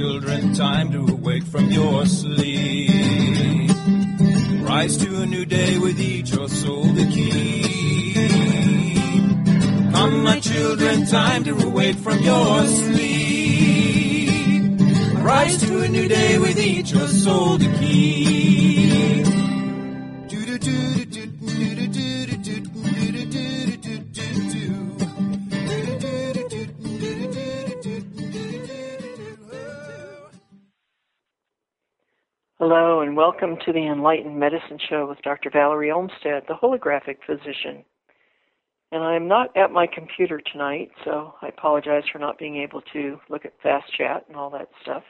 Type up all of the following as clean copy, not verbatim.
children, time to awake from your sleep. Rise to a new day with each your soul to keep. Come, my children, time to awake from your sleep. Rise to a new day with each your soul to keep. Hello, and welcome to the Enlightened Medicine Show with Dr. Valerie Olmstead, the holographic physician. And I'm not at my computer tonight, so I apologize for not being able to look at Fast Chat and all that stuff.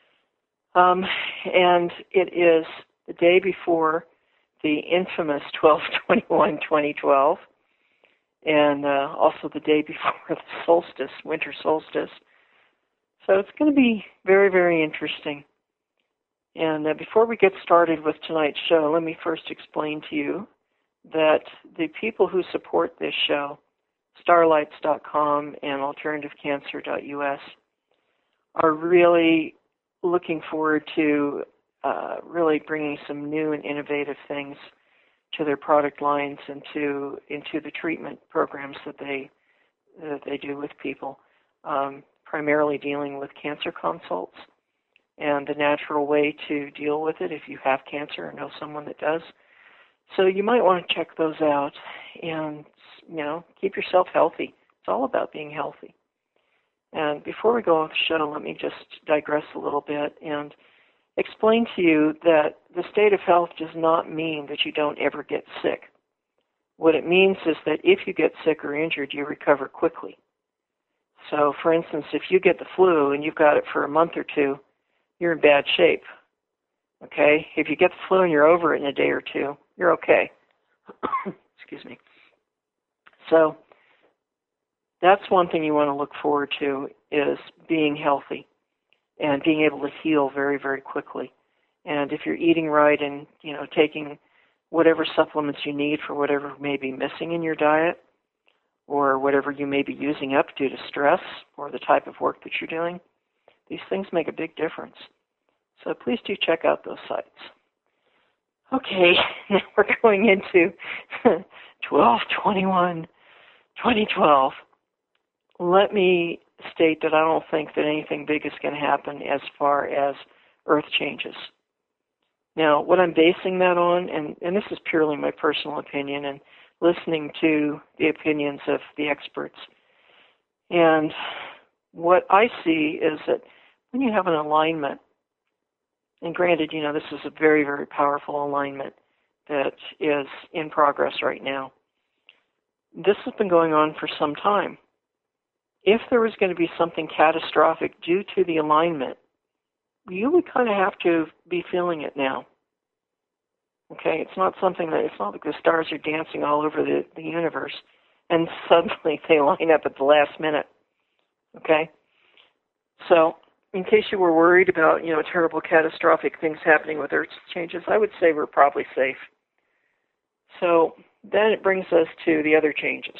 And it is the day before the infamous 12/21/2012, and also the day before the solstice, winter solstice. So it's going to be very, very interesting. And before we get started with tonight's show, let me first explain to you that the people who support this show, starlights.com and alternativecancer.us, are really looking forward to really bringing some new and innovative things to their product lines and into the treatment programs that they do with people, primarily dealing with cancer consults and the natural way to deal with it if you have cancer or know someone that does. So you might want to check those out and, keep yourself healthy. It's all about being healthy. And before we go off the show, let me just digress a little bit and explain to you that the state of health does not mean that you don't ever get sick. What it means is that if you get sick or injured, you recover quickly. So, for instance, if you get the flu and you've got it for a month or two, you're in bad shape, okay? If you get the flu and you're over it in a day or two, you're okay. Excuse me. So that's one thing you want to look forward to is being healthy and being able to heal very, very quickly. And if you're eating right and, taking whatever supplements you need for whatever may be missing in your diet or whatever you may be using up due to stress or the type of work that you're doing, these things make a big difference. So please do check out those sites. Okay, now we're going into 12/21/2012. Let me state that I don't think that anything big is going to happen as far as Earth changes. Now, what I'm basing that on, and this is purely my personal opinion and listening to the opinions of the experts, and what I see is that when you have an alignment, and granted, this is a very, very powerful alignment that is in progress right now. This has been going on for some time. If there was going to be something catastrophic due to the alignment, you would kind of have to be feeling it now. Okay, it's not like the stars are dancing all over the universe and suddenly they line up at the last minute. Okay? So, in case you were worried about, terrible catastrophic things happening with Earth changes, I would say we're probably safe. So then it brings us to the other changes.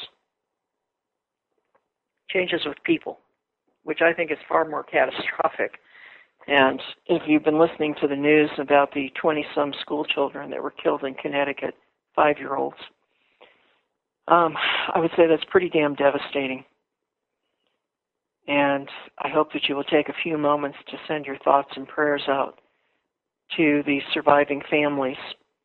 Changes with people, which I think is far more catastrophic. And if you've been listening to the news about the 20-some school children that were killed in Connecticut, 5-year-olds, I would say that's pretty damn devastating. And I hope that you will take a few moments to send your thoughts and prayers out to the surviving families.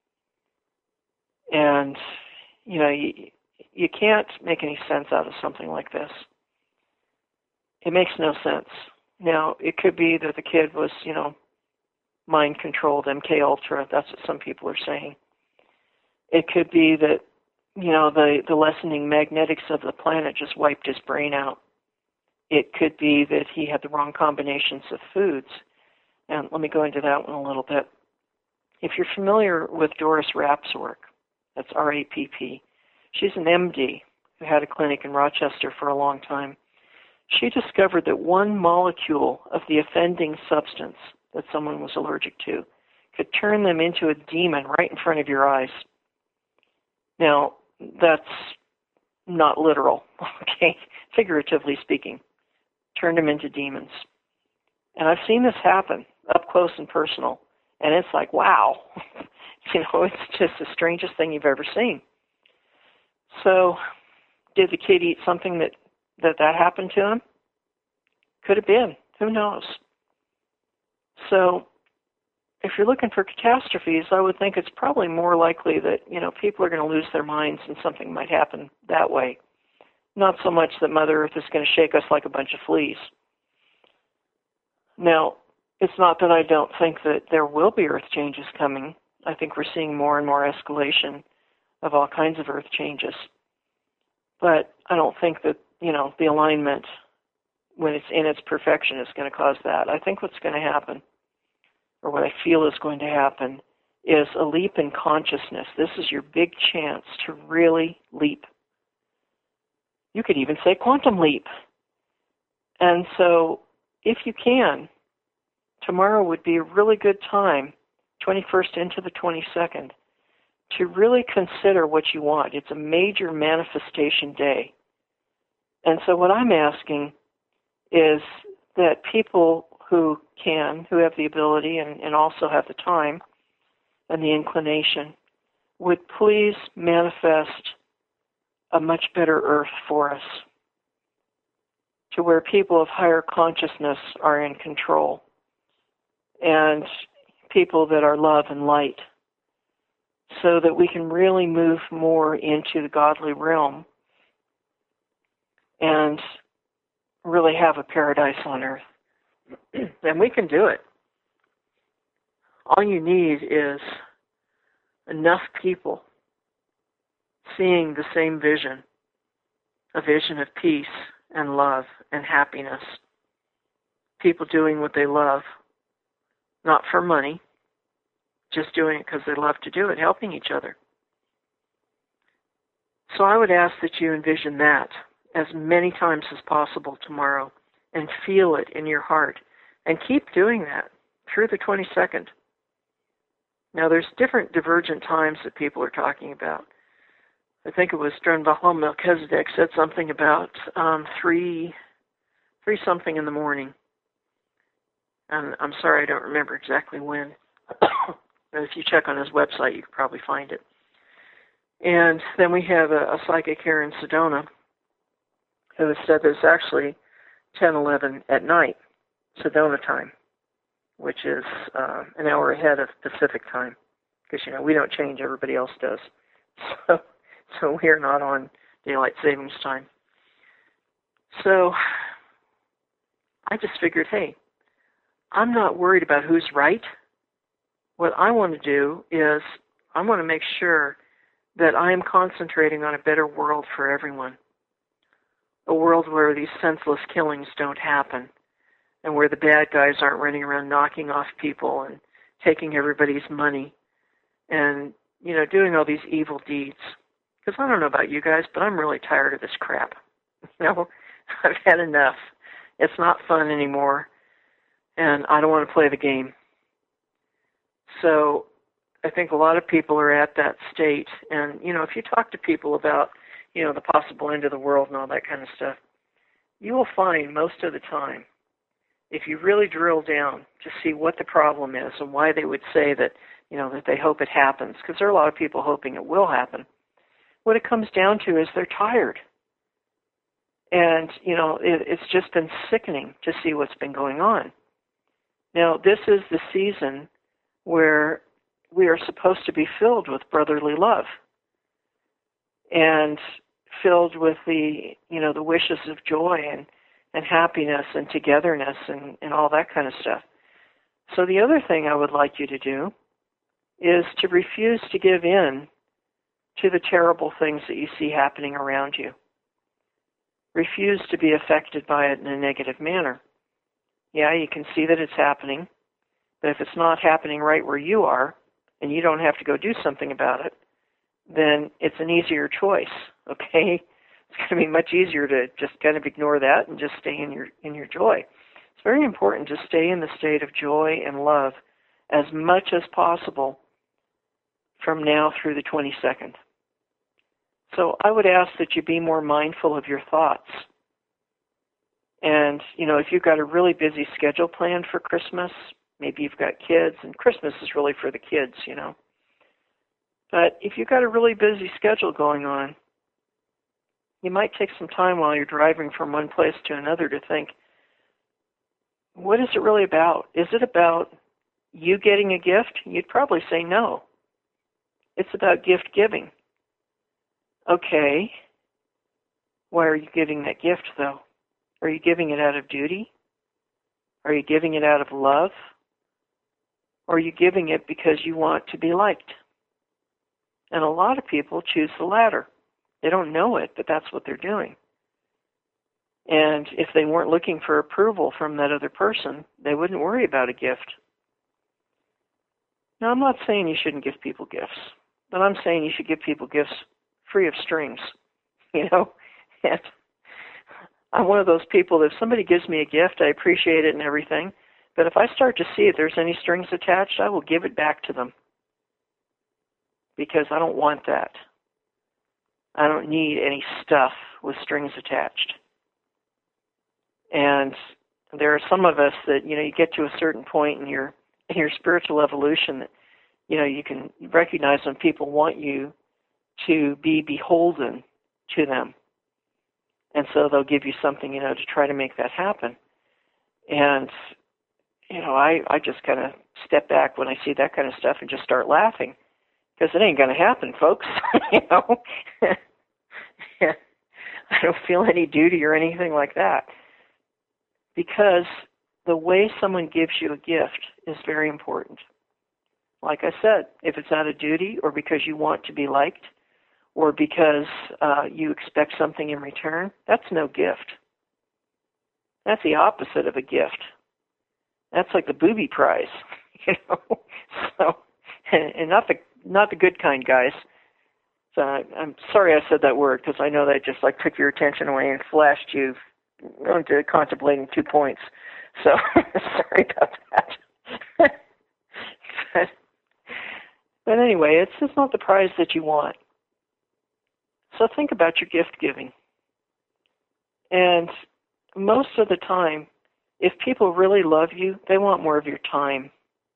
And, you can't make any sense out of something like this. It makes no sense. Now, it could be that the kid was, mind-controlled, MK Ultra. That's what some people are saying. It could be that, the lessening magnetics of the planet just wiped his brain out. It could be that he had the wrong combinations of foods. And let me go into that one a little bit. If you're familiar with Doris Rapp's work, that's R-A-P-P, she's an MD who had a clinic in Rochester for a long time. She discovered that one molecule of the offending substance that someone was allergic to could turn them into a demon right in front of your eyes. Now, that's not literal, okay, figuratively speaking. Turned them into demons. And I've seen this happen up close and personal. And it's like, wow. It's just the strangest thing you've ever seen. So did the kid eat something that happened to him? Could have been. Who knows? So if you're looking for catastrophes, I would think it's probably more likely that, people are going to lose their minds and something might happen that way. Not so much that Mother Earth is going to shake us like a bunch of fleas. Now, it's not that I don't think that there will be Earth changes coming. I think we're seeing more and more escalation of all kinds of Earth changes. But I don't think that, the alignment, when it's in its perfection, is going to cause that. I think what's going to happen, or what I feel is going to happen, is a leap in consciousness. This is your big chance to really leap. You could even say quantum leap. And so, if you can, tomorrow would be a really good time, 21st into the 22nd, to really consider what you want. It's a major manifestation day. And so what I'm asking is that people who have the ability and also have the time and the inclination, would please manifest a much better Earth for us, to where people of higher consciousness are in control, and people that are love and light, so that we can really move more into the godly realm and really have a paradise on Earth. And we can do it. All you need is enough people seeing the same vision, a vision of peace and love and happiness. People doing what they love, not for money, just doing it because they love to do it, helping each other. So I would ask that you envision that as many times as possible tomorrow and feel it in your heart. And keep doing that through the 22nd. Now, there's different divergent times that people are talking about. I think it was Drunvalo Melchizedek said something about 3 something in the morning. And I'm sorry, I don't remember exactly when. But if you check on his website, you can probably find it. And then we have a psychic here in Sedona who has said there's actually 10:11 at night, Sedona time, which is an hour ahead of Pacific time, because we don't change, everybody else does. So we're not on daylight savings time. So I just figured, hey, I'm not worried about who's right. What I want to do is I want to make sure that I am concentrating on a better world for everyone. A world where these senseless killings don't happen, and where the bad guys aren't running around knocking off people and taking everybody's money and, doing all these evil deeds. Because I don't know about you guys, but I'm really tired of this crap. I've had enough. It's not fun anymore, and I don't want to play the game. So I think a lot of people are at that state. And, if you talk to people about, the possible end of the world and all that kind of stuff, you will find most of the time, if you really drill down to see what the problem is and why they would say that, that they hope it happens, because there are a lot of people hoping it will happen, what it comes down to is they're tired. And, it's just been sickening to see what's been going on. Now, this is the season where we are supposed to be filled with brotherly love and filled with the wishes of joy and happiness and togetherness and all that kind of stuff. So the other thing I would like you to do is to refuse to give in to the terrible things that you see happening around you. Refuse to be affected by it in a negative manner. Yeah, you can see that it's happening, but if it's not happening right where you are, and you don't have to go do something about it, then it's an easier choice, okay? It's going to be much easier to just kind of ignore that and just stay in your joy. It's very important to stay in the state of joy and love as much as possible from now through the 22nd. So I would ask that you be more mindful of your thoughts And, if you've got a really busy schedule planned for Christmas, maybe you've got kids, and Christmas is really for the kids, But if you've got a really busy schedule going on, you might take some time while you're driving from one place to another to think, what is it really about? Is it about you getting a gift? You'd probably say no. It's about gift giving. Okay. Why are you giving that gift, though? Are you giving it out of duty? Are you giving it out of love? Or are you giving it because you want to be liked? And a lot of people choose the latter. They don't know it, but that's what they're doing. And if they weren't looking for approval from that other person, they wouldn't worry about a gift. Now, I'm not saying you shouldn't give people gifts, but I'm saying you should give people gifts free of strings, And I'm one of those people that if somebody gives me a gift, I appreciate it and everything, but if I start to see if there's any strings attached, I will give it back to them because I don't want that. I don't need any stuff with strings attached. And there are some of us that, you get to a certain point in your spiritual evolution that, you can recognize when people want you to be beholden to them. And so they'll give you something, to try to make that happen. And, I just kind of step back when I see that kind of stuff and just start laughing because it ain't going to happen, folks. I don't feel any duty or anything like that because the way someone gives you a gift is very important. Like I said, if it's out of duty or because you want to be liked or because you expect something in return, that's no gift. That's the opposite of a gift. That's like the booby prize, So, and not the good kind, guys. So I'm sorry I said that word because I know that just took your attention away and flashed you into contemplating 2 points. So sorry about that. But anyway, it's not the prize that you want. So think about your gift giving. And most of the time, if people really love you, they want more of your time.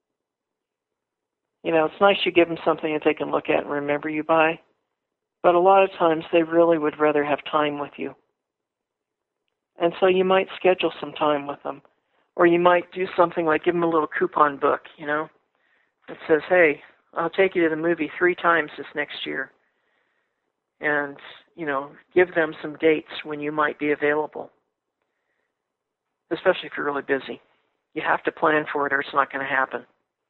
It's nice you give them something that they can look at and remember you by, but a lot of times they really would rather have time with you. And so you might schedule some time with them, or you might do something like give them a little coupon book, that says, hey, I'll take you to the movie 3 times this next year. And, give them some dates when you might be available, especially if you're really busy. You have to plan for it or it's not going to happen.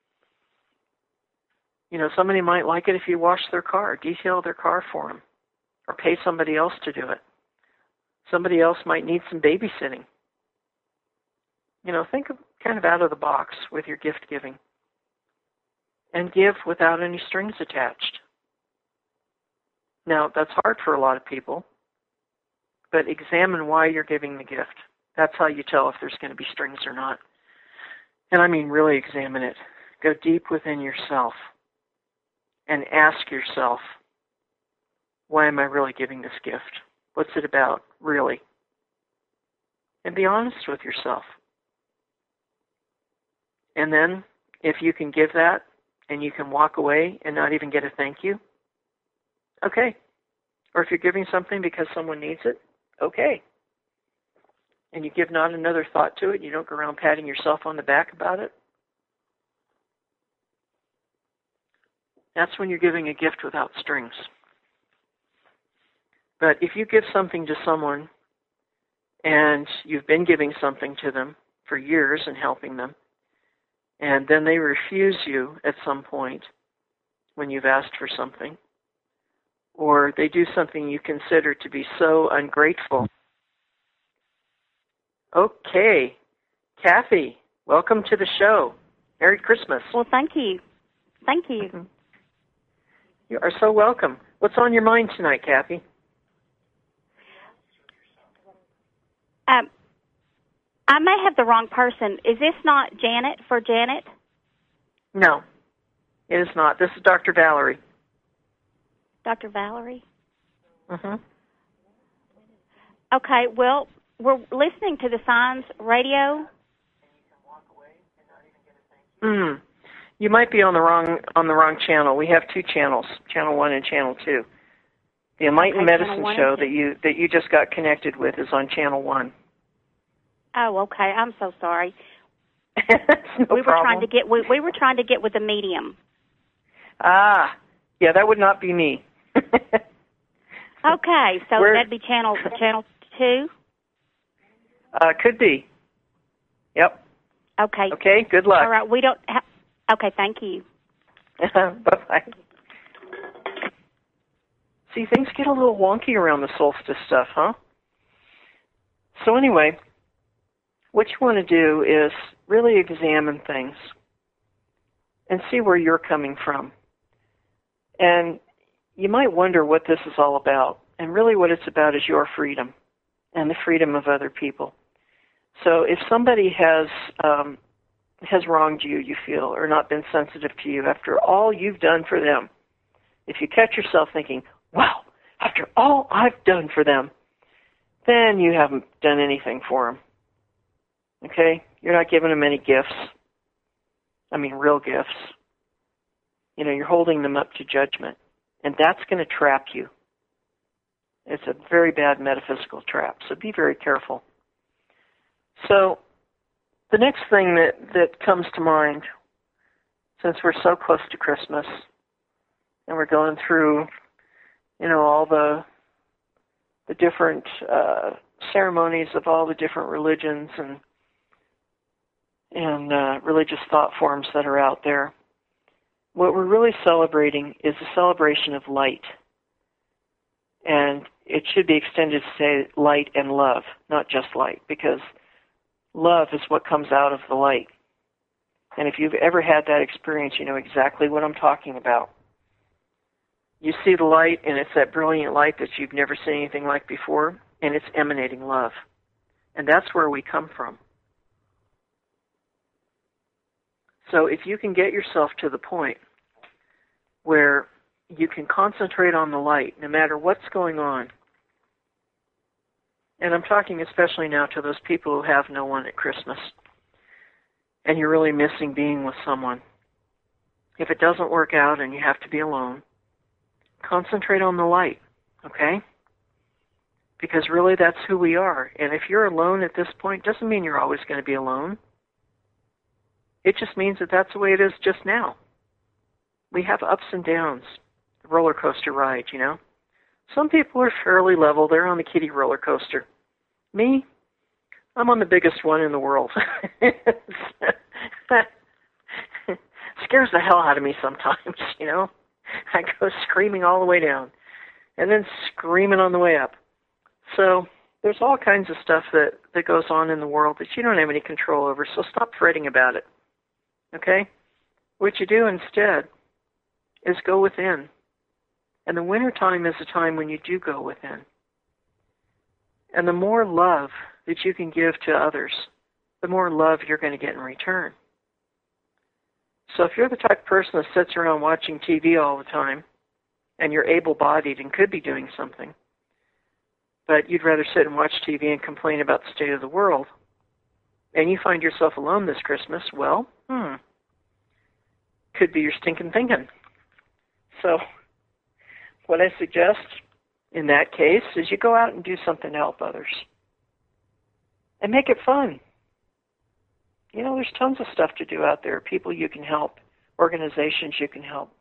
Somebody might like it if you wash their car, detail their car for them, or pay somebody else to do it. Somebody else might need some babysitting. Think of kind of out of the box with your gift giving. And give without any strings attached. Now, that's hard for a lot of people, but examine why you're giving the gift. That's how you tell if there's going to be strings or not. And I mean really examine it. Go deep within yourself and ask yourself, why am I really giving this gift? What's it about, really? And be honest with yourself. And then, if you can give that, and you can walk away and not even get a thank you, okay. Or if you're giving something because someone needs it, okay. And you give not another thought to it, you don't go around patting yourself on the back about it, that's when you're giving a gift without strings. But if you give something to someone and you've been giving something to them for years and helping them, and then they refuse you at some point when you've asked for something, or they do something you consider to be so ungrateful. Okay, Kathy, welcome to the show. Merry Christmas. Well, thank you. Thank you. Mm-hmm. You are so welcome. What's on your mind tonight, Kathy? I may have the wrong person. Is this not Janet for Janet? No, it is not. This is Dr. Valerie. Dr. Valerie? Mm-hmm. Okay, well, we're listening to the Signs Radio. You might be on the wrong channel. We have 2 channels, Channel 1 and Channel 2. The Enlightened Medicine Show that you just got connected with is on Channel 1. Oh, okay. I'm so sorry. No we were problem. trying to get we were trying to get with the medium. Ah, yeah, that would not be me. Okay, so that'd be channel 2. Could be. Yep. Okay. Okay. Good luck. All right. We don't. Okay. Thank you. Bye-bye. See, things get a little wonky around the solstice stuff, huh? So anyway, what you want to do is really examine things and see where you're coming from. And you might wonder what this is all about. And really what it's about is your freedom and the freedom of other people. So if somebody has wronged you, you feel, or not been sensitive to you after all you've done for them, if you catch yourself thinking, wow, after all I've done for them, then you haven't done anything for them. Okay? You're not giving them any gifts. I mean, real gifts. You know, you're holding them up to judgment. And that's going to trap you. It's a very bad metaphysical trap. So be very careful. So the next thing that comes to mind, since we're so close to Christmas, and we're going through, you know, all the different ceremonies of all the different religions and religious thought forms that are out there, what we're really celebrating is a celebration of light. And it should be extended to say light and love, not just light, because love is what comes out of the light. And if you've ever had that experience, you know exactly what I'm talking about. You see the light, and it's that brilliant light that you've never seen anything like before, and it's emanating love. And that's where we come from. So if you can get yourself to the point where you can concentrate on the light, no matter what's going on, and I'm talking especially now to those people who have no one at Christmas, and you're really missing being with someone. If it doesn't work out and you have to be alone, concentrate on the light, okay? Because really that's who we are. And if you're alone at this point, doesn't mean you're always going to be alone. It just means that that's the way it is just now. We have ups and downs, the roller coaster ride, you know. Some people are fairly level. They're on the kiddie roller coaster. Me, I'm on the biggest one in the world. Scares the hell out of me sometimes, you know. I go screaming all the way down and then screaming on the way up. So there's all kinds of stuff that goes on in the world that you don't have any control over, so stop fretting about it, okay? What you do instead is go within. And the winter time is a time when you do go within. And the more love that you can give to others, the more love you're going to get in return. So if you're the type of person that sits around watching TV all the time, and you're able-bodied and could be doing something, but you'd rather sit and watch TV and complain about the state of the world, and you find yourself alone this Christmas, well, could be your stinking thinking. So what I suggest in that case is you go out and do something to help others. And make it fun. You know, there's tons of stuff to do out there, people you can help, organizations you can help.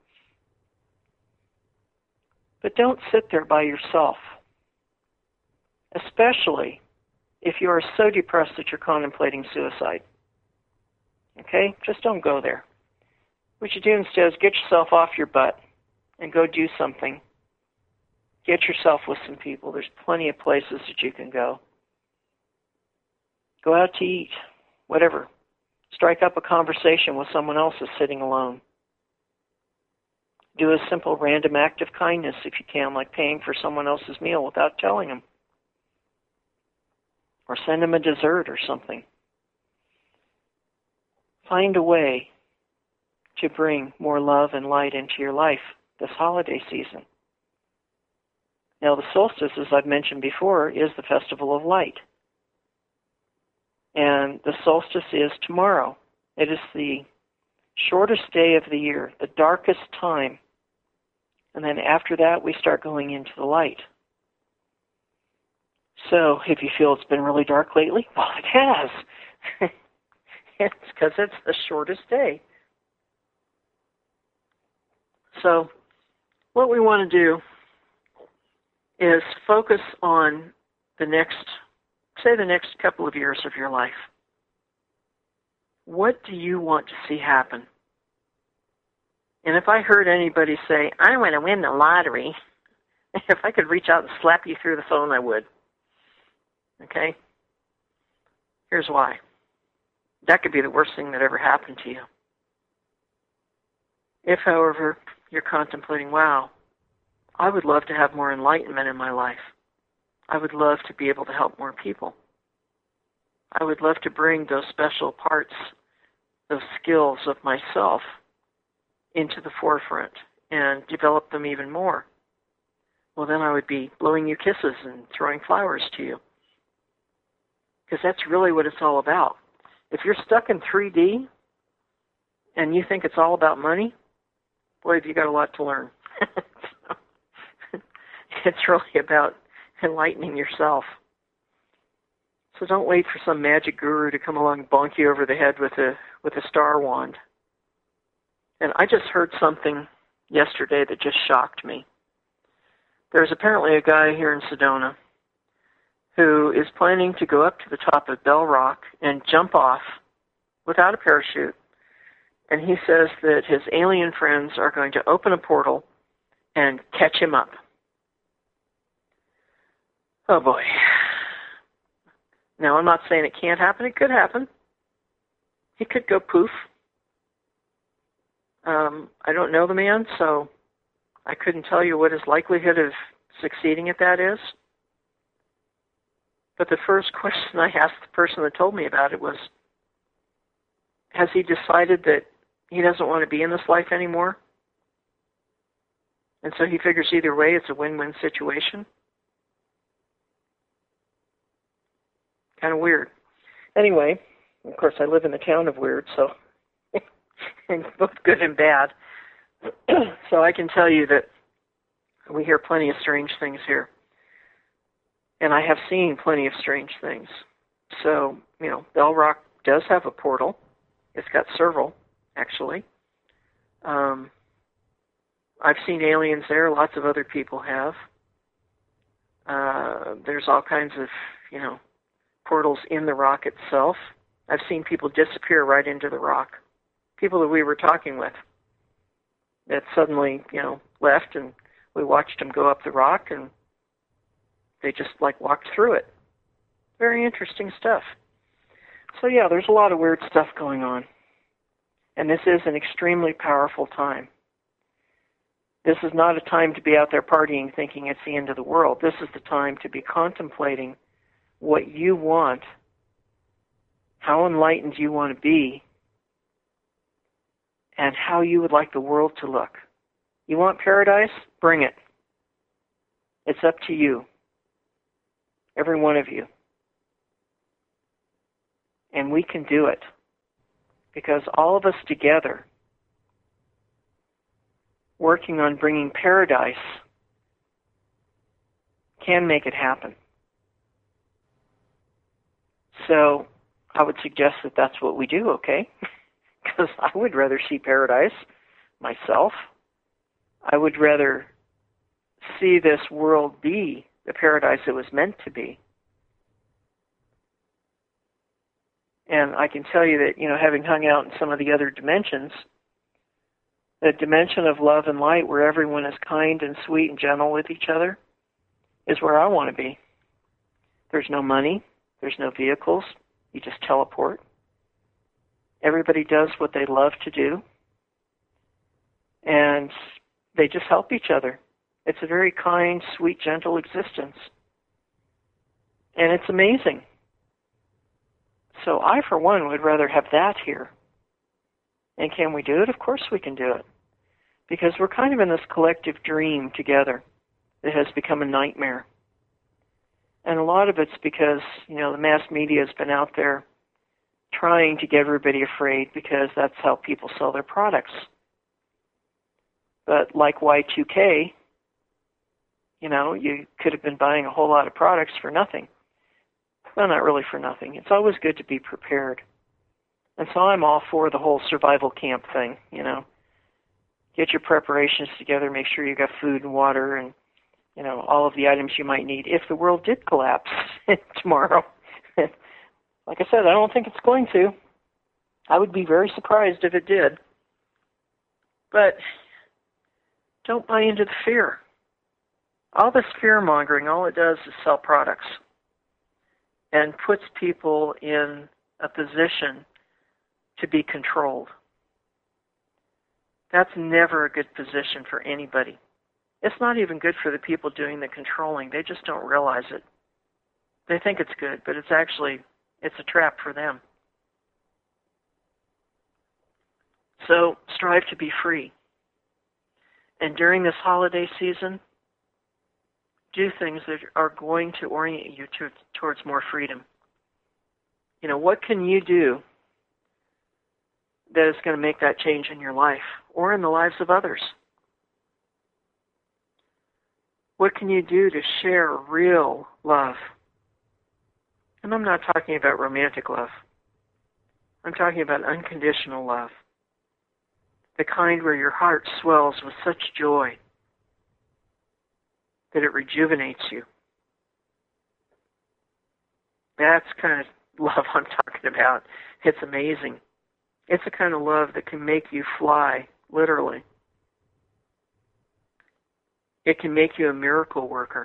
But don't sit there by yourself, especially if you are so depressed that you're contemplating suicide. Okay? Just don't go there. What you do instead is get yourself off your butt and go do something. Get yourself with some people. There's plenty of places that you can go. Go out to eat, whatever. Strike up a conversation with someone else who's sitting alone. Do a simple random act of kindness if you can, like paying for someone else's meal without telling them. Or send them a dessert or something. Find a way to bring more love and light into your life this holiday season. Now, the solstice, as I've mentioned before, is the festival of light. And the solstice is tomorrow. It is the shortest day of the year, the darkest time. And then after that, we start going into the light. So if you feel it's been really dark lately, well, it has. It's because it's the shortest day. So what we want to do is focus on the next couple of years of your life. What do you want to see happen? And if I heard anybody say, I want to win the lottery, if I could reach out and slap you through the phone, I would. Okay? Here's why. That could be the worst thing that ever happened to you. If, however, you're contemplating, wow, I would love to have more enlightenment in my life. I would love to be able to help more people. I would love to bring those special parts, those skills of myself into the forefront and develop them even more. Well, then I would be blowing you kisses and throwing flowers to you. Because that's really what it's all about. If you're stuck in 3D and you think it's all about money, boy, have you got a lot to learn. It's really about enlightening yourself. So don't wait for some magic guru to come along and bonk you over the head with a star wand. And I just heard something yesterday that just shocked me. There's apparently a guy here in Sedona who is planning to go up to the top of Bell Rock and jump off without a parachute. And he says that his alien friends are going to open a portal and catch him up. Oh boy. Now, I'm not saying it can't happen. It could happen. He could go poof. I don't know the man, so I couldn't tell you what his likelihood of succeeding at that is. But the first question I asked the person that told me about it was, has he decided that he doesn't want to be in this life anymore? And so he figures either way it's a win-win situation? Kind of weird. Anyway, of course, I live in the town of weird, so both good and bad. So I can tell you that we hear plenty of strange things here. And I have seen plenty of strange things. So, Bell Rock does have a portal. It's got several, actually. I've seen aliens there. Lots of other people have. There's all kinds of, portals in the rock itself. I've seen people disappear right into the rock. People that we were talking with that suddenly, left, and we watched them go up the rock, and they just, walked through it. Very interesting stuff. So, yeah, there's a lot of weird stuff going on. And this is an extremely powerful time. This is not a time to be out there partying thinking it's the end of the world. This is the time to be contemplating what you want, how enlightened you want to be, and how you would like the world to look. You want paradise? Bring it. It's up to you. Every one of you. And we can do it. Because all of us together, working on bringing paradise, can make it happen. So I would suggest that that's what we do, okay? Because I would rather see paradise myself. I would rather see this world be the paradise it was meant to be. And I can tell you that, having hung out in some of the other dimensions, the dimension of love and light where everyone is kind and sweet and gentle with each other is where I want to be. There's no money. There's no vehicles. You just teleport. Everybody does what they love to do. And they just help each other. It's a very kind, sweet, gentle existence. And it's amazing. So I, for one, would rather have that here. And can we do it? Of course we can do it. Because we're kind of in this collective dream together that has become a nightmare. And a lot of it's because, the mass media has been out there trying to get everybody afraid because that's how people sell their products. But like Y2K, you could have been buying a whole lot of products for nothing. Well, not really for nothing. It's always good to be prepared. And so I'm all for the whole survival camp thing, Get your preparations together, make sure you got food and water and, all of the items you might need if the world did collapse tomorrow. Like I said, I don't think it's going to. I would be very surprised if it did. But don't buy into the fear. All this fear-mongering, all it does is sell products and puts people in a position to be controlled. That's never a good position for anybody. It's not even good for the people doing the controlling. They just don't realize it. They think it's good, but it's a trap for them. So strive to be free. And during this holiday season, do things that are going to orient you towards more freedom. What can you do that is going to make that change in your life or in the lives of others? What can you do to share real love? And I'm not talking about romantic love. I'm talking about unconditional love. The kind where your heart swells with such joy that it rejuvenates you. That's the kind of love I'm talking about. It's amazing. It's the kind of love that can make you fly, literally. It can make you a miracle worker.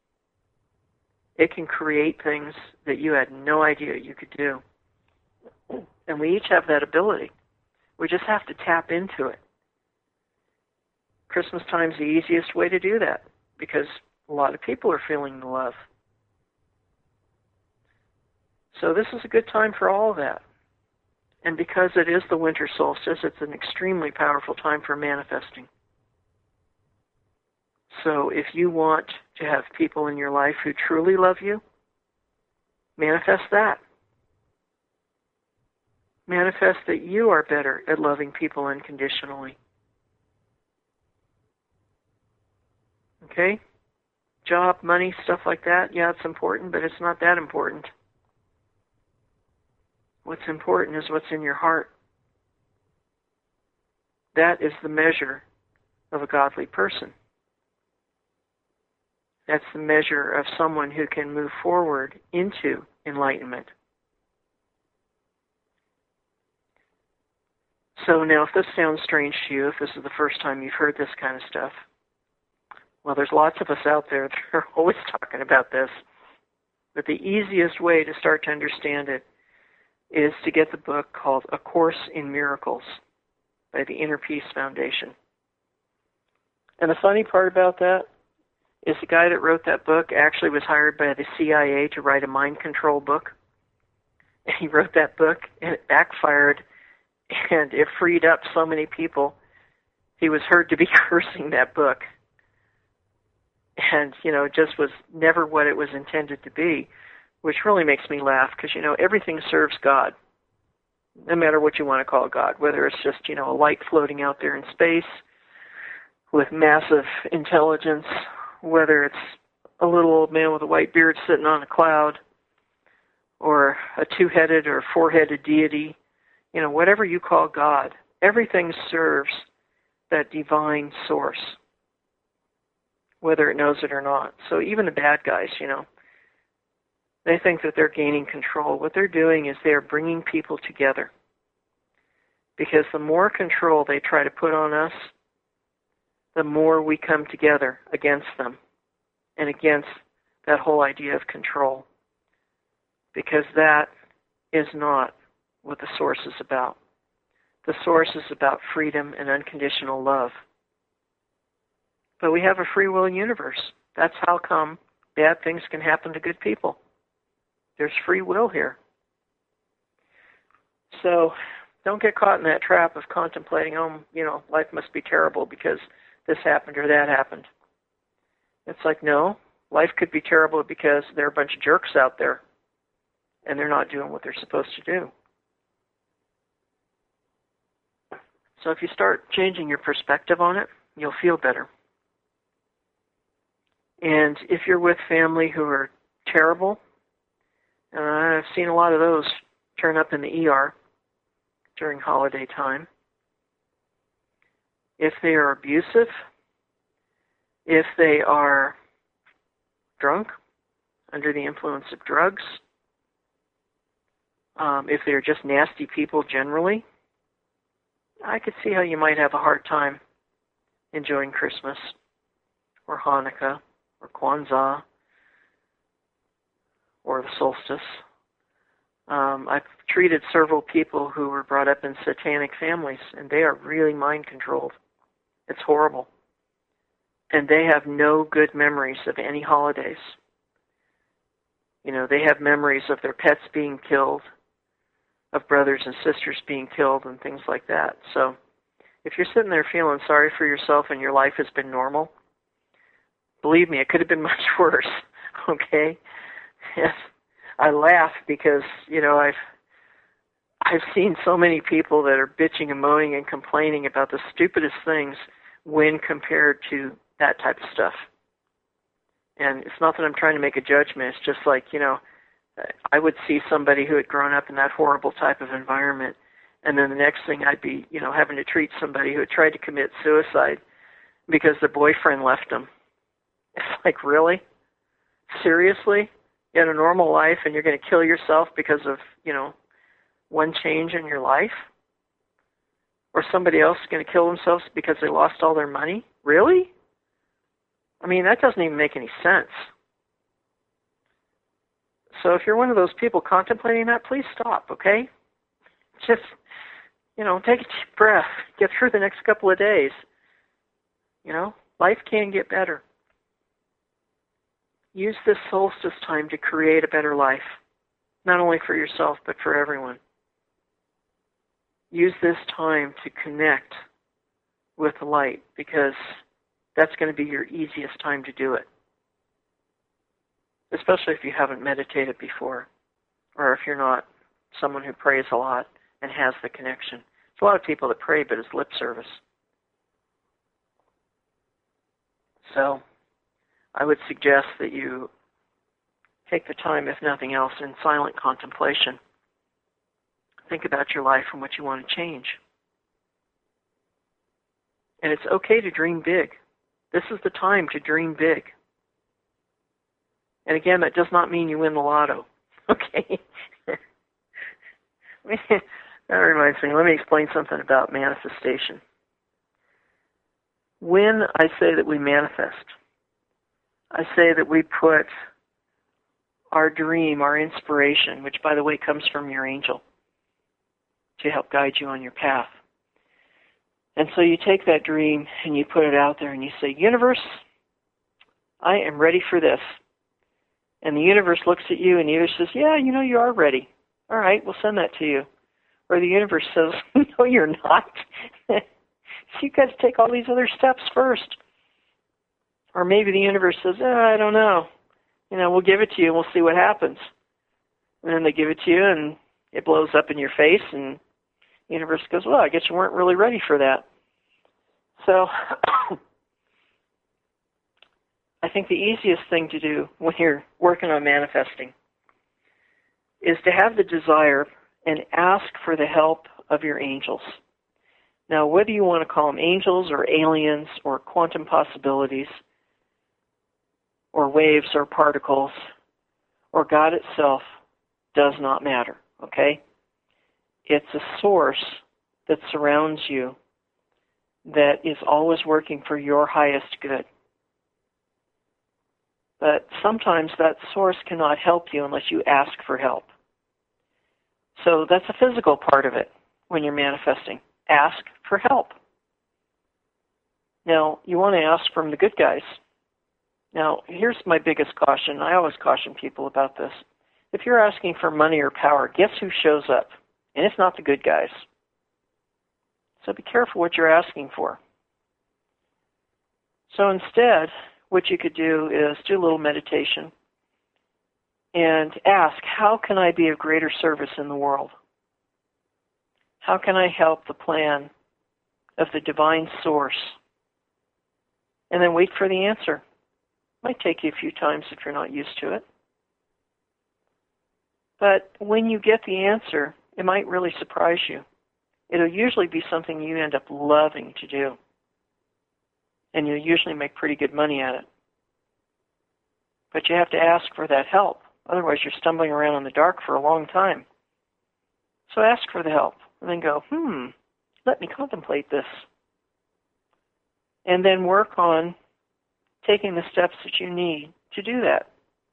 It can create things that you had no idea you could do. And we each have that ability. We just have to tap into it. Christmas time's the easiest way to do that because a lot of people are feeling the love. So this is a good time for all of that. And because it is the winter solstice, it's an extremely powerful time for manifesting. So if you want to have people in your life who truly love you, manifest that. Manifest that you are better at loving people unconditionally. Okay? Job, money, stuff like that, yeah, it's important, but it's not that important. What's important is what's in your heart. That is the measure of a godly person. That's the measure of someone who can move forward into enlightenment. So now if this sounds strange to you, if this is the first time you've heard this kind of stuff, well, there's lots of us out there that are always talking about this. But the easiest way to start to understand it is to get the book called A Course in Miracles by the Inner Peace Foundation. And the funny part about that is the guy that wrote that book actually was hired by the CIA to write a mind control book. And he wrote that book, and it backfired, and it freed up so many people. He was heard to be cursing that book. And, it just was never what it was intended to be, which really makes me laugh because, everything serves God, no matter what you want to call God, whether it's just, a light floating out there in space with massive intelligence, whether it's a little old man with a white beard sitting on a cloud, or a two-headed or four-headed deity, whatever you call God, everything serves that divine source, whether it knows it or not. So even the bad guys, they think that they're gaining control. What they're doing is they're bringing people together. Because the more control they try to put on us, the more we come together against them and against that whole idea of control. Because that is not what the source is about. The source is about freedom and unconditional love. But we have a free will universe. That's how come bad things can happen to good people. There's free will here. So don't get caught in that trap of contemplating, life must be terrible because this happened or that happened. It's like, no, life could be terrible because there are a bunch of jerks out there and they're not doing what they're supposed to do. So if you start changing your perspective on it, you'll feel better. And if you're with family who are terrible, I've seen a lot of those turn up in the ER during holiday time. If they are abusive, if they are drunk, under the influence of drugs, if they're just nasty people generally, I could see how you might have a hard time enjoying Christmas or Hanukkah or Kwanzaa or the solstice. I've treated several people who were brought up in satanic families, and they are really mind-controlled. It's horrible. And they have no good memories of any holidays. You know, they have memories of their pets being killed, of brothers and sisters being killed, and things like that. So if you're sitting there feeling sorry for yourself and your life has been normal, believe me, it could have been much worse, okay? Yes. I laugh because, you know, I've seen so many people that are bitching and moaning and complaining about the stupidest things when compared to that type of stuff. And it's not that I'm trying to make a judgment. It's just like, you know, I would see somebody who had grown up in that horrible type of environment, and then the next thing I'd be, you know, having to treat somebody who had tried to commit suicide because their boyfriend left them. It's like, really? Seriously? You had a normal life and you're going to kill yourself because of, you know, one change in your life? Or somebody else is going to kill themselves because they lost all their money? Really? I mean, that doesn't even make any sense. So if you're one of those people contemplating that, please stop, okay? Just, you know, take a deep breath. Get through the next couple of days. You know, life can get better. Use this solstice time to create a better life, not only for yourself, but for everyone. Use this time to connect with the light, because that's going to be your easiest time to do it, especially if you haven't meditated before, or if you're not someone who prays a lot and has the connection. There's a lot of people that pray, but it's lip service. So I would suggest that you take the time, if nothing else, in silent contemplation. Think about your life and what you want to change. And it's okay to dream big. This is the time to dream big. And again, that does not mean you win the lotto. Okay? That reminds me, let me explain something about manifestation. When I say that we manifest, I say that we put our dream, our inspiration, which, by the way, comes from your angel to help guide you on your path. And so you take that dream and you put it out there and you say, universe, I am ready for this. And the universe looks at you and either says, yeah, you know, you are ready. All right, we'll send that to you. Or the universe says, no, you're not. You've got to take all these other steps first. Or maybe the universe says, I don't know. You know, we'll give it to you and we'll see what happens. And then they give it to you and it blows up in your face and the universe goes, well, I guess you weren't really ready for that. So I think the easiest thing to do when you're working on manifesting is to have the desire and ask for the help of your angels. Now, whether you want to call them angels or aliens or quantum possibilities or waves or particles or God itself does not matter, okay? It's a source that surrounds you that is always working for your highest good. But sometimes that source cannot help you unless you ask for help. So that's a physical part of it when you're manifesting. Ask for help. Now, you want to ask from the good guys. Now, here's my biggest caution. I always caution people about this. If you're asking for money or power, guess who shows up? And it's not the good guys. So be careful what you're asking for. So instead, what you could do is do a little meditation and ask, how can I be of greater service in the world? How can I help the plan of the divine source. And then wait for the answer. Might take you a few times if you're not used to it. But when you get the answer, it might really surprise you. It'll usually be something you end up loving to do. And you'll usually make pretty good money at it. But you have to ask for that help. Otherwise, you're stumbling around in the dark for a long time. So ask for the help. And then go, let me contemplate this. And then work on taking the steps that you need to do that.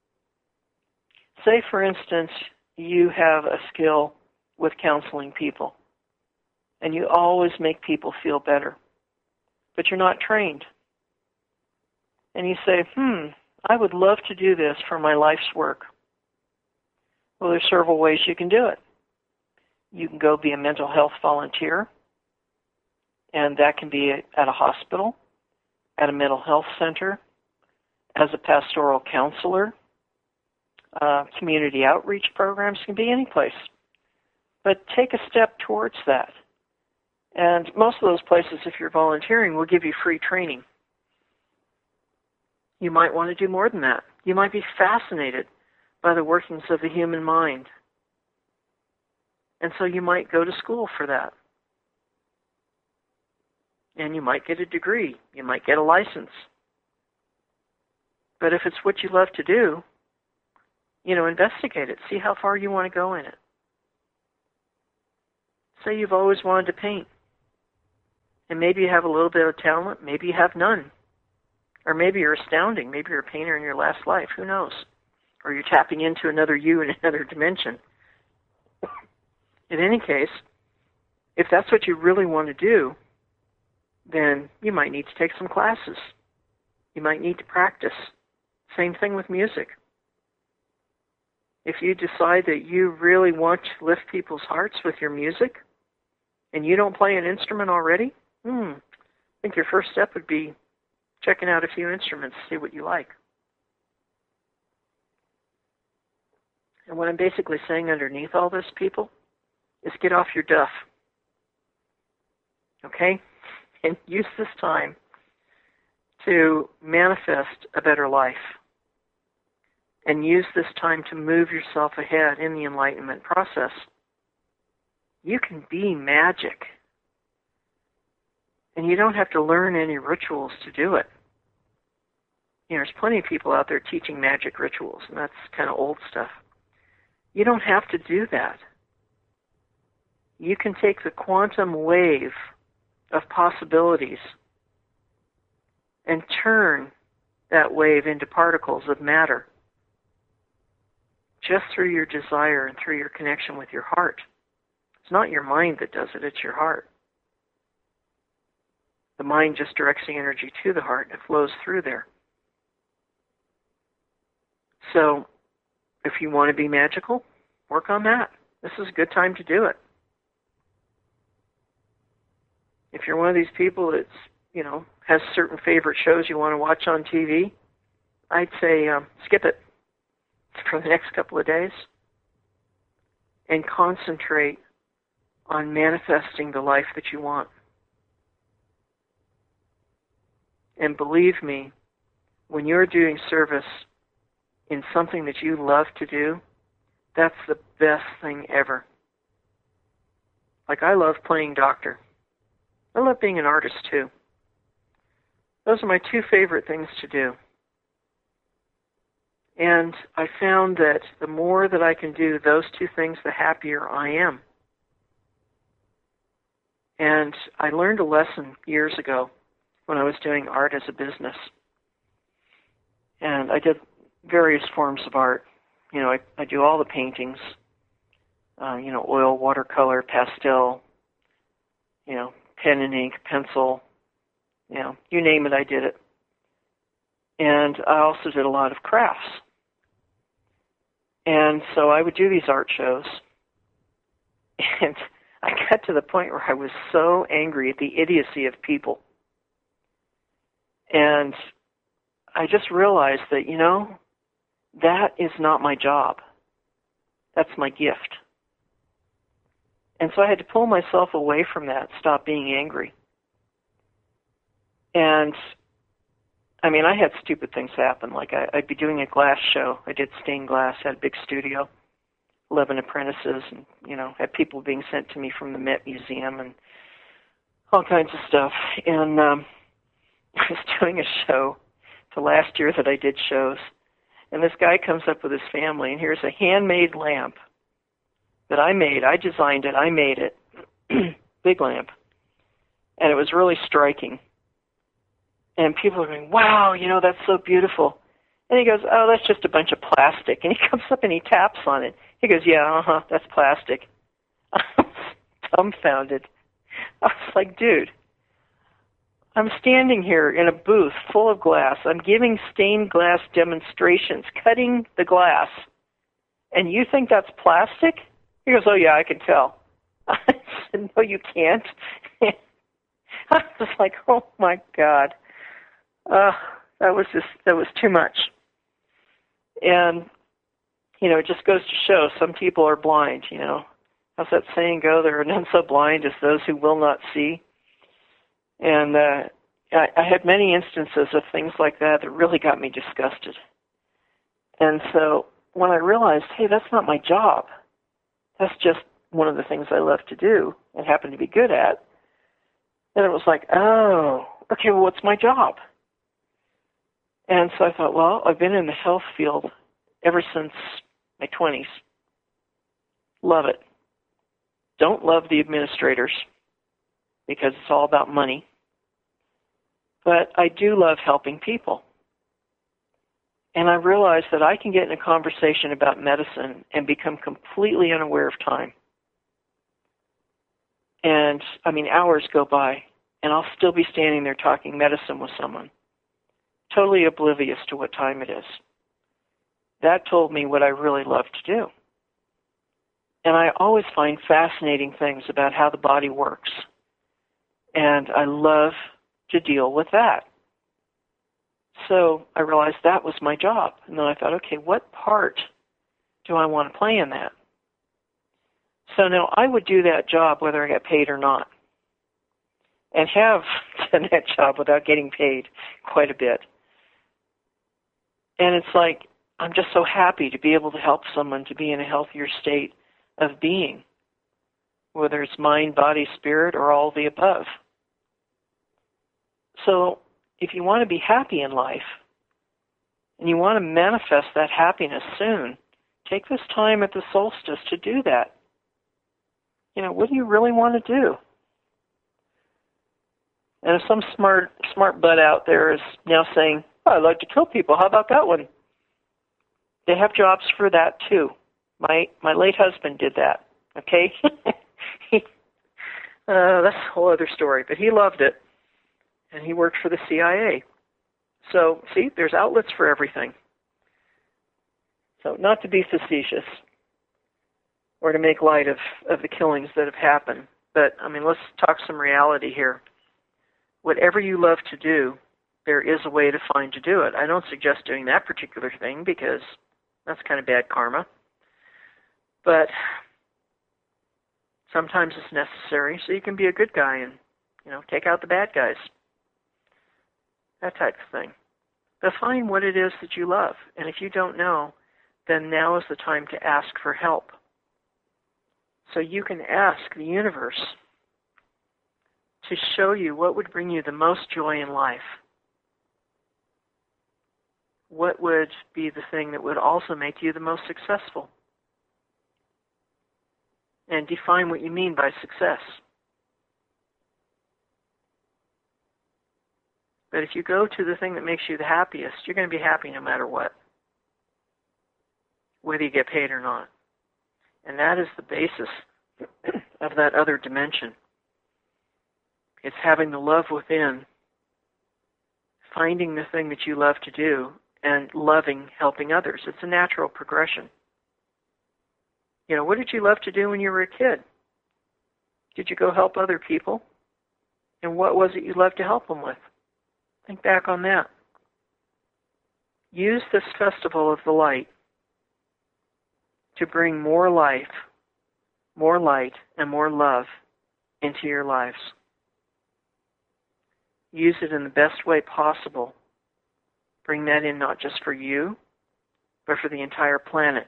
Say, for instance, you have a skill with counseling people, and you always make people feel better, but you're not trained. And you say, I would love to do this for my life's work. Well, there's several ways you can do it. You can go be a mental health volunteer, and that can be at a hospital, at a mental health center, as a pastoral counselor. Community outreach programs can be any place. But take a step towards that. And most of those places, if you're volunteering, will give you free training. You might want to do more than that. You might be fascinated by the workings of the human mind. And so you might go to school for that. And you might get a degree. You might get a license. But if it's what you love to do, investigate it. See how far you want to go in it. Say you've always wanted to paint. And maybe you have a little bit of talent. Maybe you have none. Or maybe you're astounding. Maybe you're a painter in your last life. Who knows? Or you're tapping into another you in another dimension. In any case, if that's what you really want to do, then you might need to take some classes. You might need to practice. Same thing with music. If you decide that you really want to lift people's hearts with your music, and you don't play an instrument already, I think your first step would be checking out a few instruments, see what you like. And what I'm basically saying underneath all this, people, is get off your duff. Okay? And use this time to manifest a better life. And use this time to move yourself ahead in the enlightenment process. You can be magic. And you don't have to learn any rituals to do it. There's plenty of people out there teaching magic rituals, and that's kind of old stuff. You don't have to do that. You can take the quantum wave of possibilities and turn that wave into particles of matter just through your desire and through your connection with your heart. It's not your mind that does it, it's your heart. The mind just directs the energy to the heart and it flows through there. So, if you want to be magical, work on that. This is a good time to do it. If you're one of these people that's, has certain favorite shows you want to watch on TV, I'd say skip it for the next couple of days and concentrate on manifesting the life that you want. And believe me, when you're doing service in something that you love to do, that's the best thing ever. Like, I love playing doctor. I love being an artist, too. Those are my two favorite things to do. And I found that the more that I can do those two things, the happier I am. And I learned a lesson years ago when I was doing art as a business. And I did various forms of art. I do all the paintings, oil, watercolor, pastel, pen and ink, pencil, you name it, I did it. And I also did a lot of crafts. And so I would do these art shows. And I got to the point where I was so angry at the idiocy of people. And I just realized that, that is not my job. That's my gift. And so I had to pull myself away from that, stop being angry. And I mean, I had stupid things happen. Like I'd be doing a glass show. I did stained glass, had a big studio, 11 apprentices, and, had people being sent to me from the Met Museum and all kinds of stuff. And I was doing a show the last year that I did shows. And this guy comes up with his family, and here's a handmade lamp that I made. I designed it. I made it. Big lamp. And it was really striking. And people are going, wow, that's so beautiful. And he goes, oh, that's just a bunch of plastic. And he comes up and he taps on it. He goes, yeah, that's plastic. I was dumbfounded. I was like, dude, I'm standing here in a booth full of glass. I'm giving stained glass demonstrations, cutting the glass. And you think that's plastic? He goes, oh, yeah, I can tell. I said, no, you can't. I was like, oh, my God. That was too much. And, it just goes to show some people are blind, How's that saying go? There are none so blind as those who will not see. And I had many instances of things like that really got me disgusted. And so when I realized, hey, that's not my job, that's just one of the things I love to do and happen to be good at, then it was like, oh, okay, well, what's my job? And so I thought, well, I've been in the health field ever since my 20s. Love it. Don't love the administrators because it's all about money. But I do love helping people. And I realized that I can get in a conversation about medicine and become completely unaware of time. And, hours go by, and I'll still be standing there talking medicine with someone, totally oblivious to what time it is. That told me what I really love to do. And I always find fascinating things about how the body works. And I love to deal with that. So I realized that was my job. And then I thought, okay, what part do I want to play in that? So now I would do that job whether I got paid or not. And have done that job without getting paid quite a bit. And it's like, I'm just so happy to be able to help someone to be in a healthier state of being, whether it's mind, body, spirit, or all the above. So if you want to be happy in life, and you want to manifest that happiness soon, take this time at the solstice to do that. What do you really want to do? And if some smart butt out there is now saying, oh, I'd like to kill people, how about that one? They have jobs for that too. My late husband did that, okay? That's a whole other story, but he loved it, and he worked for the CIA. So, see, there's outlets for everything. So not to be facetious or to make light of the killings that have happened, but, let's talk some reality here. Whatever you love to do, there is a way to find to do it. I don't suggest doing that particular thing because that's kind of bad karma. But sometimes it's necessary so you can be a good guy and, take out the bad guys. That type of thing. But find what it is that you love. And if you don't know, then now is the time to ask for help. So you can ask the universe to show you what would bring you the most joy in life. What would be the thing that would also make you the most successful? And define what you mean by success. But if you go to the thing that makes you the happiest, you're going to be happy no matter what, whether you get paid or not. And that is the basis of that other dimension. It's having the love within, finding the thing that you love to do, and loving helping others. It's a natural progression. What did you love to do when you were a kid? Did you go help other people? And what was it you loved to help them with? Think back on that. Use this festival of the light to bring more life, more light, and more love into your lives. use it in the best way possible. Bring that in not just for you, but for the entire planet,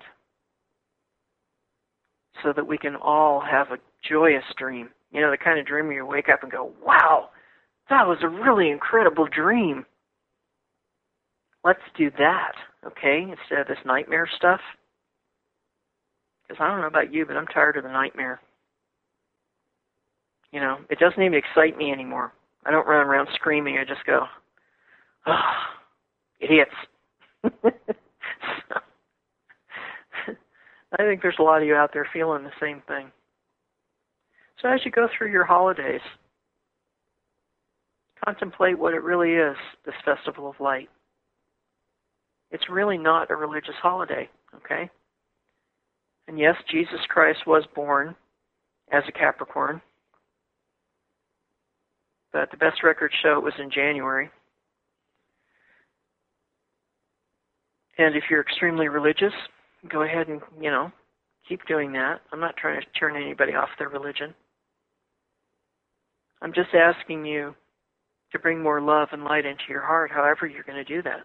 so that we can all have a joyous dream. You know, the kind of dream where you wake up and go, wow, that was a really incredible dream. Let's do that, okay, instead of this nightmare stuff. Because I don't know about you, but I'm tired of the nightmare. You know, it doesn't even excite me anymore. I don't run around screaming. I just go, oh, idiots. I think there's a lot of you out there feeling the same thing. So as you go through your holidays, contemplate what it really is, this Festival of Light. It's really not a religious holiday, okay? And yes, Jesus Christ was born as a Capricorn, but the best records show it was in January. And if you're extremely religious, go ahead and, keep doing that. I'm not trying to turn anybody off their religion. I'm just asking you to bring more love and light into your heart, however you're going to do that.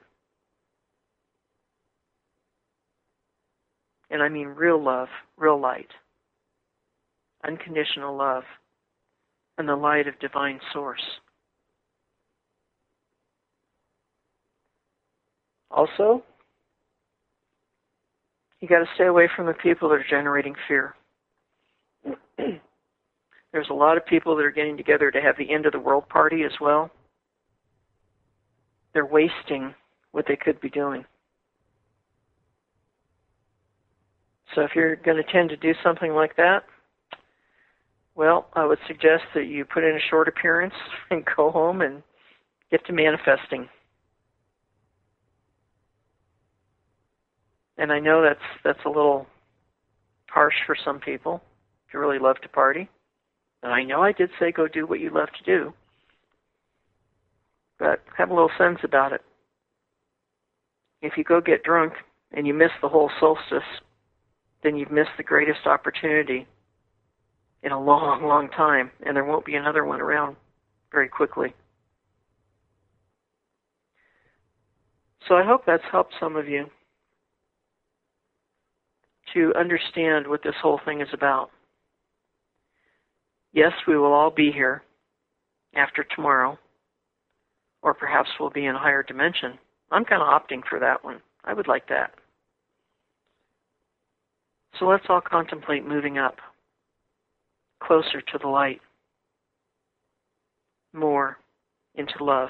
And I mean real love, real light, unconditional love, and the light of divine source. Also, you got to stay away from the people that are generating fear. There's a lot of people that are getting together to have the end of the world party as well. They're wasting what they could be doing. So if you're going to tend to do something like that, well, I would suggest that you put in a short appearance and go home and get to manifesting. And I know that's a little harsh for some people if you really love to party. And I know I did say go do what you love to do. But have a little sense about it. If you go get drunk and you miss the whole solstice, then you've missed the greatest opportunity in a long, long time, and there won't be another one around very quickly. So I hope that's helped some of you to understand what this whole thing is about. Yes, we will all be here after tomorrow, or perhaps we'll be in a higher dimension. I'm kind of opting for that one. I would like that. So let's all contemplate moving up, closer to the light, more into love.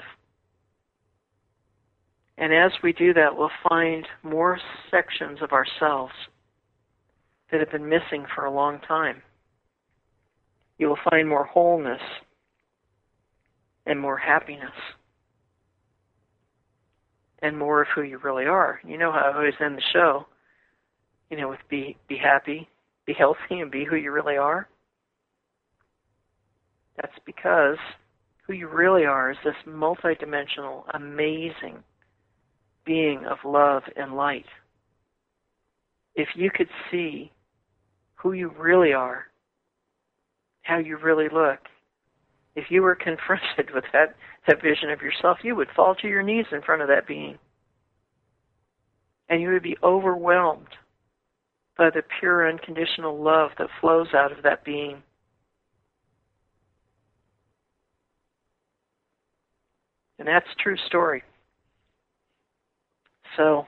And as we do that, we'll find more sections of ourselves that have been missing for a long time. You will find more wholeness and more happiness and more of who you really are. You know how I always end the show, with be happy, be healthy, and be who you really are. That's because who you really are is this multidimensional, amazing being of love and light. If you could see who you really are, how you really look, if you were confronted with that vision of yourself, you would fall to your knees in front of that being. And you would be overwhelmed by the pure, unconditional love that flows out of that being. And that's a true story. So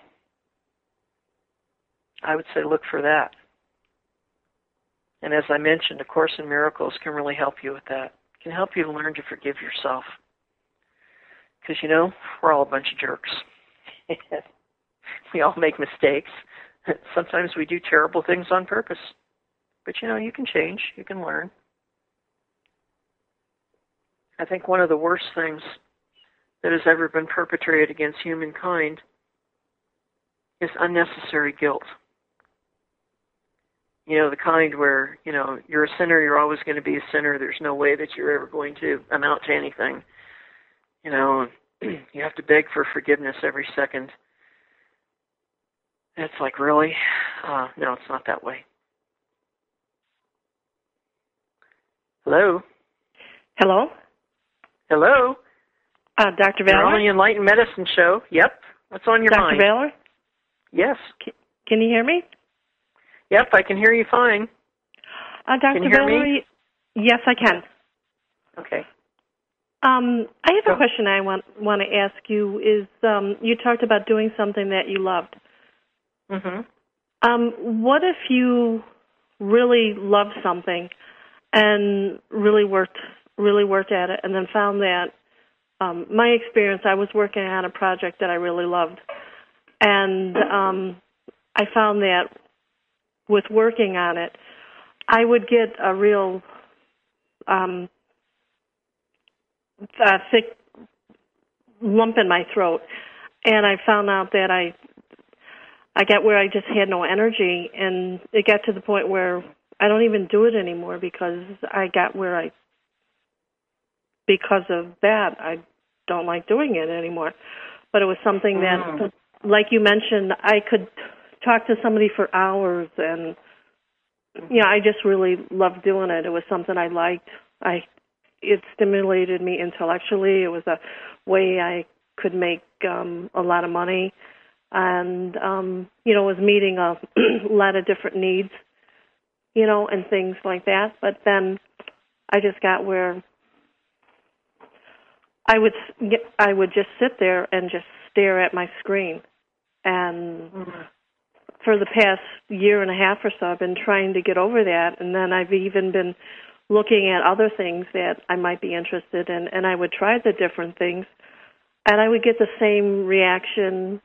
I would say look for that. And as I mentioned, A Course in Miracles can really help you with that. It can help you to learn to forgive yourself. Because, we're all a bunch of jerks. We all make mistakes. Sometimes we do terrible things on purpose. But, you can change. You can learn. I think one of the worst things that has ever been perpetrated against humankind is unnecessary guilt. The kind where, you're a sinner, you're always going to be a sinner. There's no way that you're ever going to amount to anything. You have to beg for forgiveness every second. It's like, really? No, it's not that way. Hello? Hello? Hello? Dr. You're Valor? on the Enlightened Medicine Show. Yep. What's on your mind? Dr. Valor? Yes. Can you hear me? Yep, I can hear you fine. Dr. Can you hear Valor? me? Yes, I can. Okay. I have a question I want to ask you. Is you talked about doing something that you loved. Mm-hmm. What if you really loved something and really worked at it, and then found that my experience, I was working on a project that I really loved, and I found that with working on it, I would get a real thick lump in my throat, and I found out that I got where I just had no energy, and it got to the point where I don't even do it anymore because because of that, I don't like doing it anymore. But it was something that, like you mentioned, I could talk to somebody for hours, and I just really loved doing it. It was something I liked. It stimulated me intellectually. It was a way I could make a lot of money, and was meeting a lot of different needs, and things like that. But then I just got where I would just sit there and just stare at my screen, and for the past year and a half or so, I've been trying to get over that, and then I've even been looking at other things that I might be interested in, and I would try the different things, and I would get the same reaction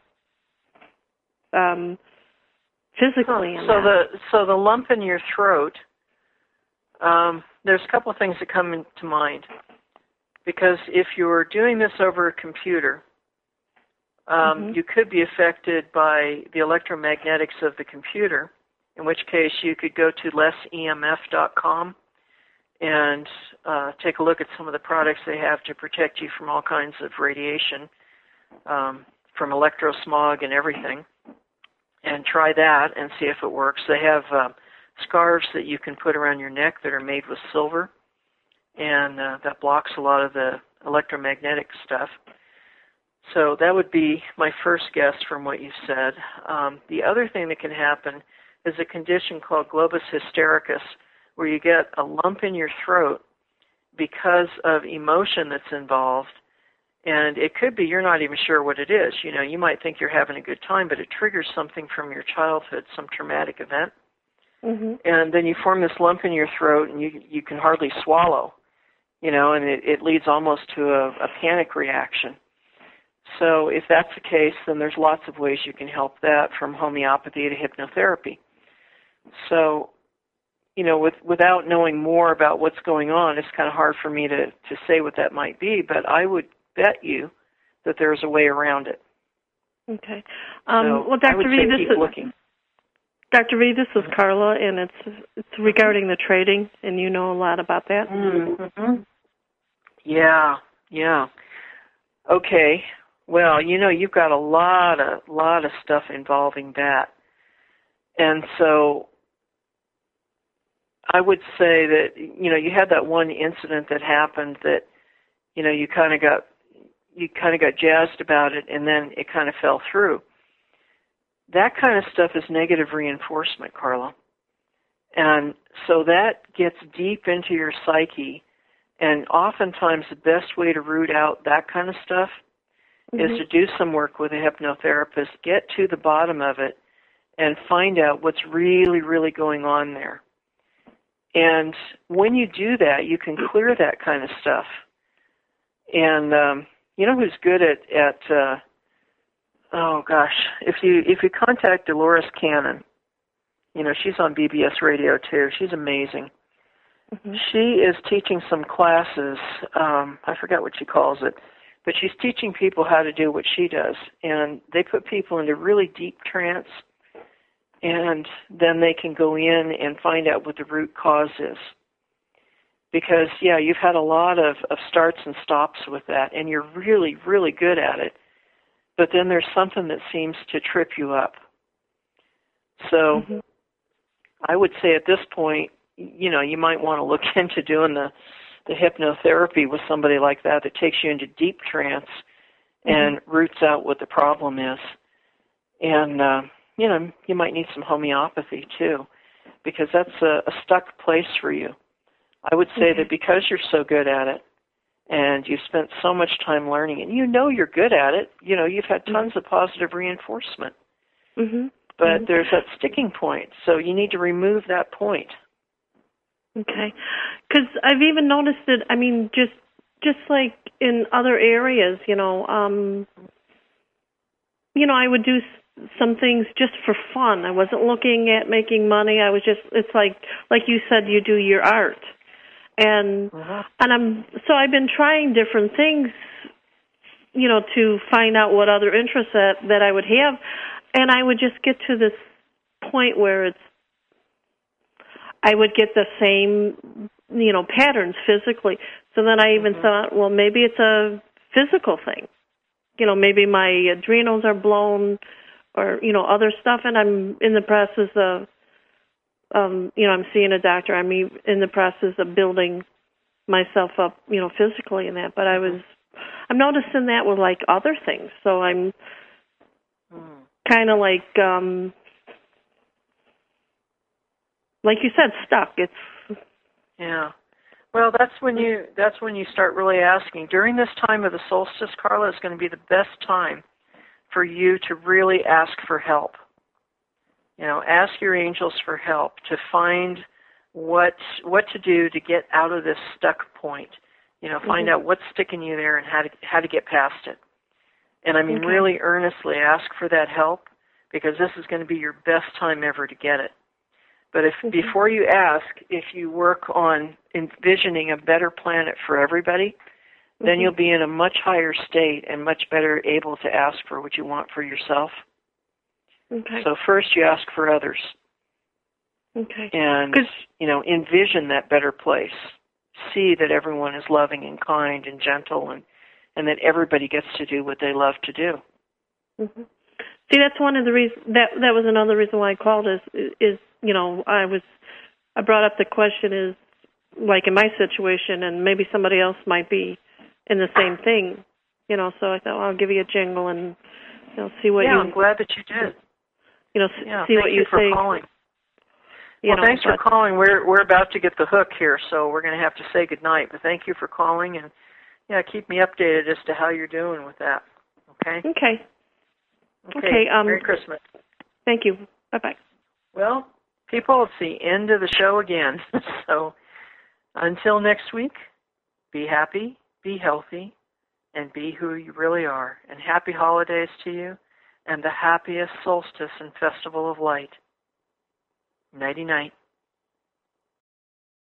physically. So the lump in your throat, there's a couple of things that come into mind. Because if you're doing this over a computer, you could be affected by the electromagnetics of the computer, in which case you could go to lessemf.com and take a look at some of the products they have to protect you from all kinds of radiation, from electrosmog and everything, and try that and see if it works. They have scarves that you can put around your neck that are made with silver, and that blocks a lot of the electromagnetic stuff. So that would be my first guess from what you said. The other thing that can happen is a condition called globus hystericus, where you get a lump in your throat because of emotion that's involved. And it could be you're not even sure what it is. You might think you're having a good time, but it triggers something from your childhood, some traumatic event. And then you form this lump in your throat, and you can hardly swallow. And it leads almost to a panic reaction. So if that's the case, then there's lots of ways you can help that, from homeopathy to hypnotherapy. So, without knowing more about what's going on, it's kind of hard for me to say what that might be, but I would bet you that there's a way around it. Okay. Well, Dr. V, keep looking. Dr. V, this is Carla, and it's regarding the trading, and you know a lot about that. Mm-hmm. Yeah. Okay. Well, you've got a lot of stuff involving that. And so I would say that, you had that one incident that happened that, you kind of got jazzed about it, and then it kind of fell through. That kind of stuff is negative reinforcement, Carla. And so that gets deep into your psyche, and oftentimes the best way to root out that kind of stuff is to do some work with a hypnotherapist, get to the bottom of it, and find out what's really, really going on there. And when you do that, you can clear that kind of stuff. And you know who's good at if you contact Dolores Cannon, she's on BBS Radio too. She's amazing. She is teaching some classes. I forgot what she calls it, but she's teaching people how to do what she does. And they put people into really deep trance, and then they can go in and find out what the root cause is. Because, you've had a lot of starts and stops with that, and you're really, really good at it. But then there's something that seems to trip you up. So I would say at this point, you might want to look into doing the hypnotherapy with somebody like that takes you into deep trance and roots out what the problem is. And, you might need some homeopathy too, because that's a stuck place for you. I would say that because you're so good at it and you've spent so much time learning and you're good at it, you've had tons of positive reinforcement. But there's that sticking point, so you need to remove that point. Okay. Because I've even noticed it, I mean, just like in other areas, I would do some things just for fun. I wasn't looking at making money. I was just, it's like you said, you do your art. And I've been trying different things, to find out what other interests that I would have. And I would just get to this point where I would get the same, patterns physically. So then I even thought, well, maybe it's a physical thing. Maybe my adrenals are blown or, other stuff. And I'm in the process of, I'm seeing a doctor. I'm in the process of building myself up, physically in that. But I'm noticing that with like other things. So I'm kind of like you said, stuck. Yeah. Well, that's when you start really asking. During this time of the solstice, Carla, is going to be the best time for you to really ask for help. Ask your angels for help to find what to do to get out of this stuck point. Find out what's sticking you there and how to get past it. And I mean, really earnestly ask for that help, because this is going to be your best time ever to get it. But before you ask, if you work on envisioning a better planet for everybody, then you'll be in a much higher state and much better able to ask for what you want for yourself. Okay. So first you ask for others. Okay. And, envision that better place. See that everyone is loving and kind and gentle, and that everybody gets to do what they love to do. See, that's one of the reasons, that was another reason why I called is I brought up the question is, like in my situation, and maybe somebody else might be in the same thing, so I thought, well, I'll give you a jingle and, see what I'm glad that you did. See what you for say. Calling. Well, thanks for calling. We're about to get the hook here, so we're going to have to say goodnight. But thank you for calling, and keep me updated as to how you're doing with that. Okay. Okay. Merry Christmas. Thank you. Bye-bye. Well, people, it's the end of the show again. So until next week, be happy, be healthy, and be who you really are. And happy holidays to you, and the happiest solstice and festival of light. Nighty-night.